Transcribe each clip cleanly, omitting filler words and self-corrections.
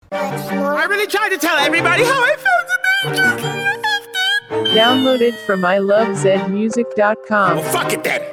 I really tried to tell everybody how I felt about you. Downloaded from ilovezmusic.com. Well, fuck it then.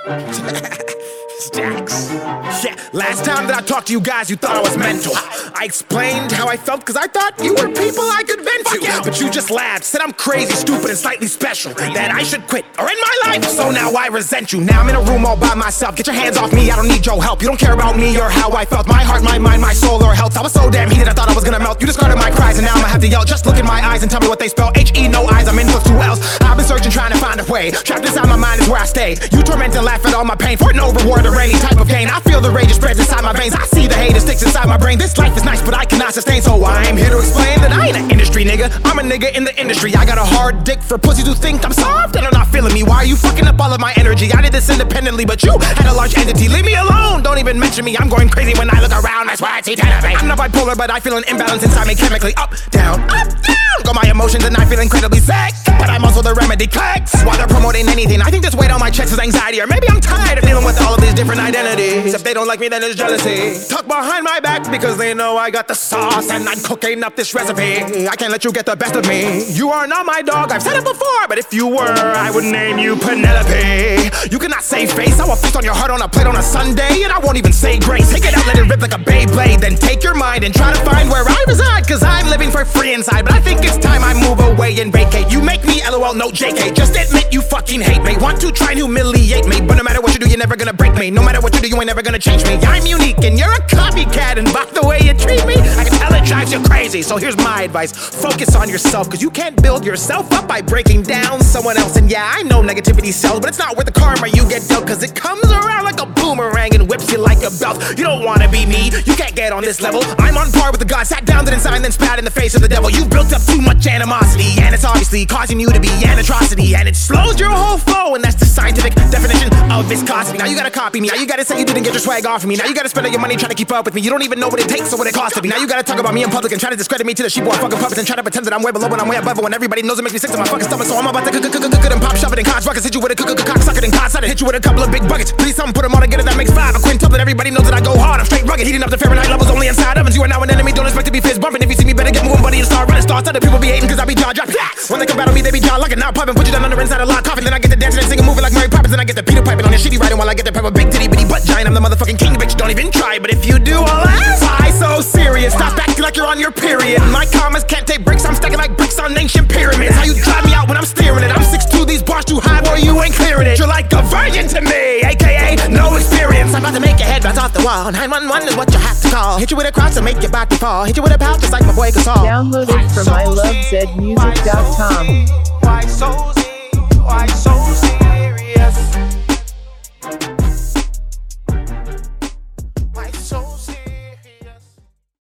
Stacks. Yeah, last time that I talked to you guys, you thought I was mental. I explained how I felt because I thought you were people I could vent to. But you just laughed, said I'm crazy, stupid, and slightly special, that I should quit or end my life. So now I resent you. Now I'm in a room all by myself. Get your hands off me, I don't need your help. You don't care about me or how I felt. My heart, my mind, my soul, or health. I was so damn heated, I thought I was gonna melt. You discarded my cries, and now I'ma have to yell. Just look in my eyes and tell me what they spell. H-E, no eyes, I'm in plus 2 L's. I've been searching, trying to find a way. Trapped inside my mind is where I stay. You torment and laugh at all my pain for no reward or any type of gain. I feel the rage, it spreads inside my veins. I see the hate, it sticks inside my brain. This life is nice, but I cannot sustain. So I'm here to explain that I ain't an industry nigga. I'm a nigga in the industry. I got a hard dick for pussies who think I'm soft and are not feeling me. Why are you fucking up all of my energy? I did this independently, but you had a large entity. Leave me alone, don't even mention me. I'm going crazy when I look around. That's why I see 10 of it. I'm not bipolar, but I feel an imbalance inside me chemically. Up, down, up, down. Got my emotions and I feel incredibly sick, but I'm also the remedy clicks. While they're promoting anything, I think this weight on my chest is anxiety. Or maybe I'm tired of dealing with all of these different identities. If they don't like me, then it's jealousy. Talk behind my back because they know I got the sauce and I'm cooking up this recipe. I can't let you get the best of me. You are not my dog, I've said it before, but if you were, I would name you Penelope. You cannot save face, I will feast on your heart on a plate on a Sunday, and I won't even say grace. Take it out, let it rip like a Beyblade, then take your mind and try to find where I reside, cause I'm living for free inside. But I think it's time I move away and vacate. You make me LOL, no JK. Just admit you fucking hate me. Want to try and humiliate me, but no matter what you do, you're never gonna break me. No matter what you do, you ain't never gonna change me. I'm unique and you're a copycat, and by the way you treat me, I can tell it drives you crazy. So here's my advice, focus on yourself, cause you can't build yourself up by breaking down someone else. And yeah, I know negativity sells, but it's not worth the karma you get dealt, cause it comes around like a boomerang and whips you like a belt. You don't wanna be me, you can't get on this level. I'm on par with the gods, sat down, didn't sign, then spat in the face of the devil. You built up too much animosity, and it's obviously causing you to be an atrocity, and it slows your whole flow, and that's the scientific definition of viscosity. Now you gotta copy me, now you gotta say you didn't get your swag off of me, now you gotta spend all your money trying to keep up with me. You don't even know what it takes or what it costs to be. Now you gotta talk about me in public and try to discredit me to the sheep or fucking puppets, and try to pretend that I'm way below when I'm way above it, when everybody knows it makes me sick to my fucking stomach. So I'm about to cook it and pop, shove it in cons, rockets, hit you with a cock, suck it in cons, hit you with a couple of big buckets. Please something, put them all together, that makes 5. A quintuplet, everybody knows that I go hard. I'm straight rugged, heating up the Fahrenheit levels only inside ovens. You are now an enemy, don't expect to be fist bumping. If you see me, better get moving, buddy, and start running. Start other people be hating, cause I be jaw dropping. When they come battle me, they be jaw locking, now popping, put you down under inside a lock coffin. Then I get to dancing and singing, moving like Mary Poppins. Then I get the Peter piping on your shitty writing while I get the pepper big titty bitty butt giant. I'm the motherfucking king, bitch, don't even try. But if you do, I'll ask. Why so serious? Stop acting like you're on your period. My commas can't take breaks, I'm stacking like bricks on ancient pyramids. How you drive me out when I'm steering it? I'm 6'2", these bars too high, boy, you ain't clearing it. You're like a virgin to me, aka no experience. I'm about to make your head bounce off the wall. 911 is what you have to call. Hit you with a cross and make your body fall. Hit you with a pouch just like my boy Gasol. Downloaded from ilovezmusic.com. Why so